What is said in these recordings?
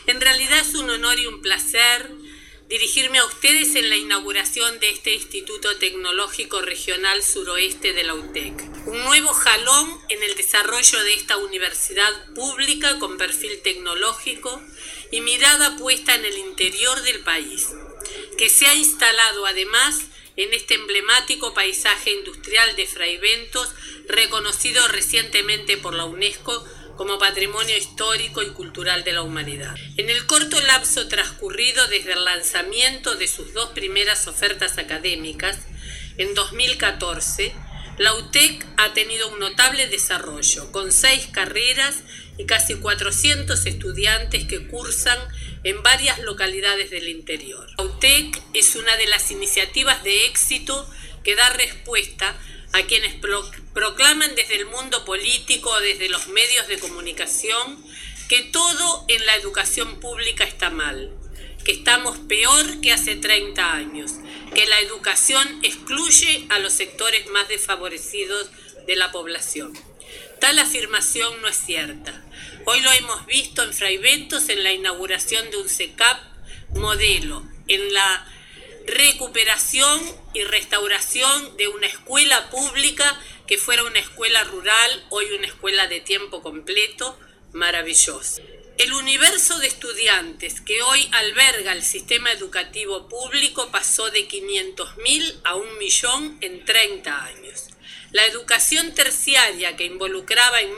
En realidad es un honor y un placer dirigirme a ustedes en la inauguración de este Instituto Tecnológico Regional Suroeste de la UTEC. Un nuevo jalón en el desarrollo de esta universidad pública con perfil tecnológico y mirada puesta en el interior del país, que se ha instalado además en este emblemático paisaje industrial de Fraiventos, reconocido recientemente por la UNESCO como Patrimonio Histórico y Cultural de la Humanidad. En el corto lapso transcurrido desde el lanzamiento de sus dos primeras ofertas académicas, en 2014, la UTEC ha tenido un notable desarrollo, con 6 carreras y casi 400 estudiantes que cursan en varias localidades del interior. La UTEC es una de las iniciativas de éxito que da respuesta a quienes proclaman desde el mundo político, desde los medios de comunicación, que todo en la educación pública está mal, que estamos peor que hace 30 años, que la educación excluye a los sectores más desfavorecidos de la población. Tal afirmación no es cierta. Hoy lo hemos visto en Fraiventos en la inauguración de un CECAP modelo, en la recuperación y restauración de una escuela pública que fuera una escuela rural, hoy una escuela de tiempo completo, maravillosa. El universo de estudiantes que hoy alberga el sistema educativo público pasó de 500.000 a 1 millón en 30 años. La educación terciaria, que involucraba en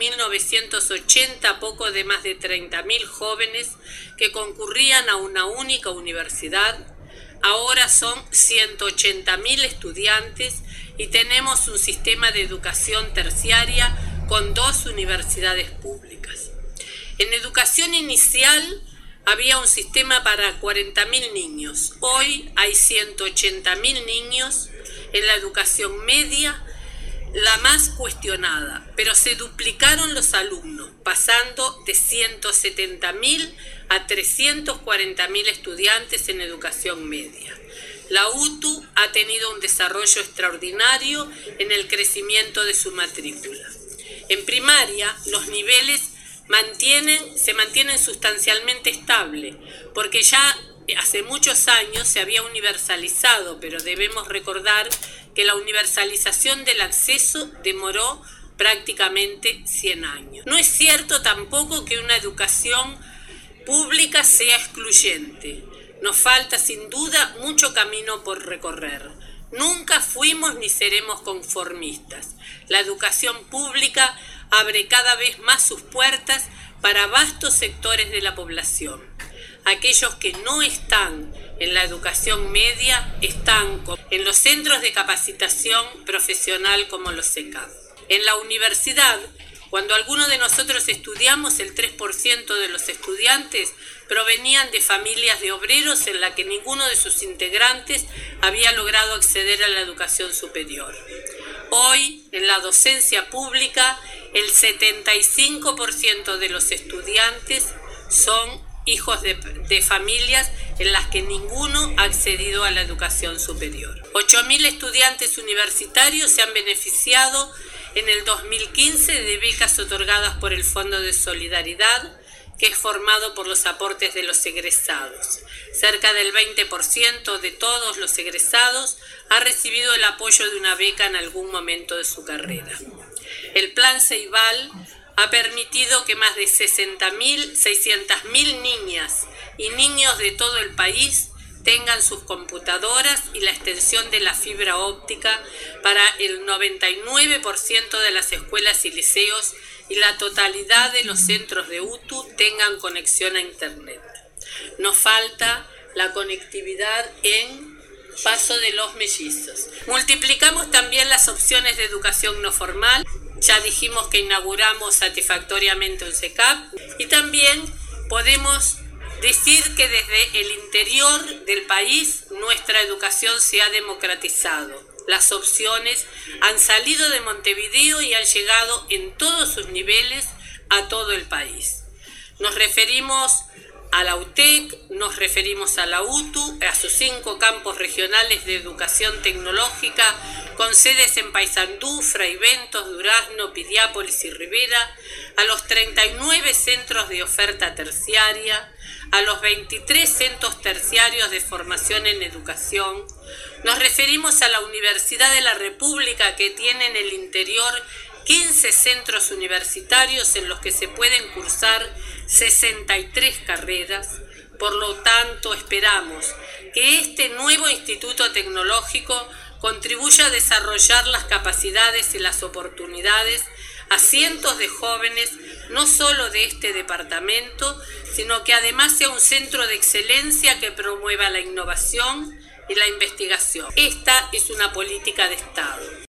1980 poco de más de 30.000 jóvenes que concurrían a una única universidad, ahora son 180.000 estudiantes y tenemos un sistema de educación terciaria con 2 universidades públicas. En educación inicial había un sistema para 40.000 niños. Hoy hay 180.000 niños. En la educación media, la más cuestionada, pero se duplicaron los alumnos, pasando de 170.000 a 340.000 estudiantes en educación media. La UTU ha tenido un desarrollo extraordinario en el crecimiento de su matrícula. En primaria, los niveles se mantienen sustancialmente estables, porque ya hace muchos años se había universalizado, pero debemos recordar que la universalización del acceso demoró prácticamente 100 años. No es cierto tampoco que una educación pública sea excluyente. Nos falta sin duda mucho camino por recorrer. Nunca fuimos ni seremos conformistas. La educación pública abre cada vez más sus puertas para vastos sectores de la población. Aquellos que no están en la educación media están en los centros de capacitación profesional como los CECAP. En la universidad, cuando algunos de nosotros estudiamos, el 3% de los estudiantes provenían de familias de obreros en la que ninguno de sus integrantes había logrado acceder a la educación superior. Hoy, en la docencia pública, el 75% de los estudiantes son hijos de familias en las que ninguno ha accedido a la educación superior. 8.000 estudiantes universitarios se han beneficiado en el 2015 de becas otorgadas por el Fondo de Solidaridad, que es formado por los aportes de los egresados. Cerca del 20% de todos los egresados ha recibido el apoyo de una beca en algún momento de su carrera. El Plan Ceibal ha permitido que más de 600.000 niñas y niños de todo el país tengan sus computadoras y la extensión de la fibra óptica para el 99% de las escuelas y liceos y la totalidad de los centros de UTU tengan conexión a Internet. Nos falta la conectividad en Paso de los Mellizos. Multiplicamos también las opciones de educación no formal. Ya dijimos que inauguramos satisfactoriamente un CECAP y también podemos decir que desde el interior del país nuestra educación se ha democratizado. Las opciones han salido de Montevideo y han llegado en todos sus niveles a todo el país. Nos referimos a la UTEC, nos referimos a la UTU, a sus 5 campos regionales de educación tecnológica, con sedes en Paysandú, Fraiventos, Durazno, Piriápolis y Rivera, a los 39 centros de oferta terciaria, a los 23 centros terciarios de formación en educación, nos referimos a la Universidad de la República, que tiene en el interior 15 centros universitarios en los que se pueden cursar 63 carreras. Por lo tanto, esperamos que este nuevo instituto tecnológico contribuya a desarrollar las capacidades y las oportunidades a cientos de jóvenes, no solo de este departamento, sino que además sea un centro de excelencia que promueva la innovación y la investigación. Esta es una política de Estado.